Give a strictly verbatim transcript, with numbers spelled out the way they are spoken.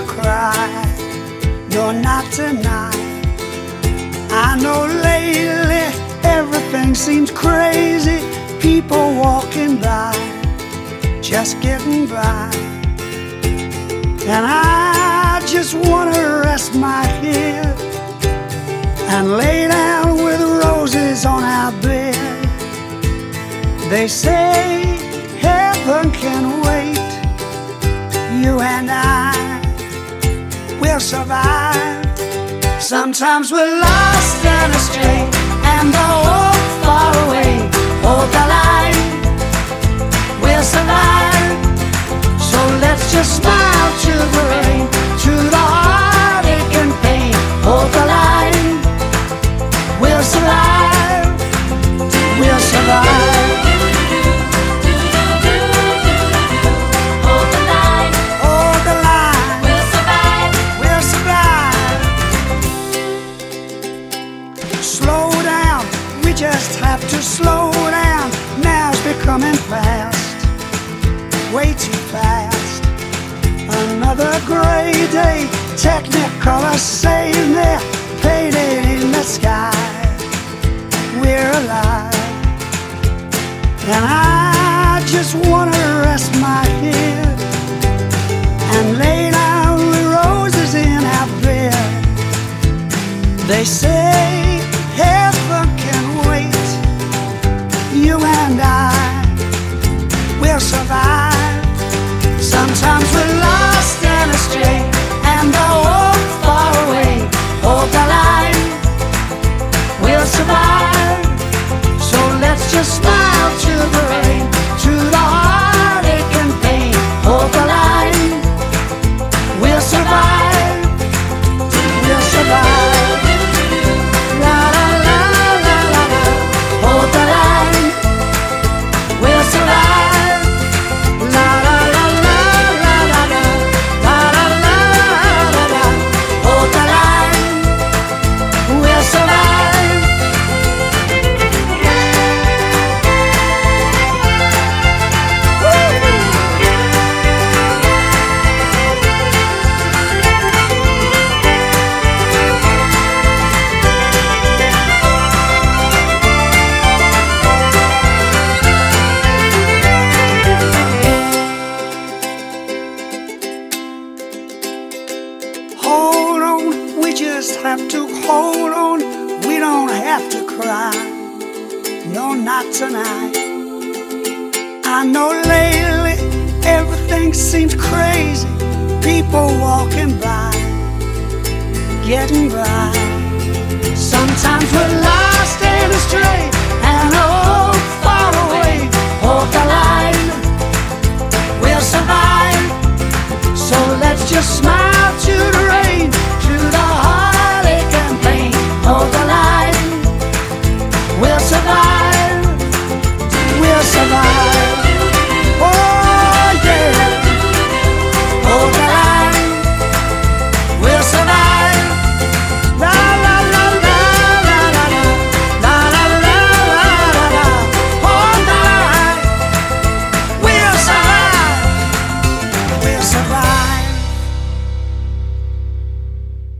cry. No, not tonight. I know lately everything seems crazy. People walking by, just getting by. And I just wanna rest my head and lay down with roses on our bed. They say heaven can wait. You and I will survive. Sometimes we're lost and astray, and the walk far away. Hold the line, we'll survive. So let's just smile to the rain, to the heartache and pain. Hold the line, we'll survive. We'll survive. Just have to slow down. Now's becoming fast, way too fast. Another gray day, Technicolor saying they're painted in the sky. We're alive, and I just wanna rest my head and lay down the roses in our bed. They say heaven can wait. You and I will survive. Sometimes we're lost and astray, and I walk far away. Hold the line, we'll survive. So let's just smile to the rain, to the heartache and pain. Hold the line, we'll survive. We'll survive. Have to hold on, we don't have to cry. No, not tonight. I know lately everything seems crazy. People walking by, getting by. Sometimes we're lost and astray,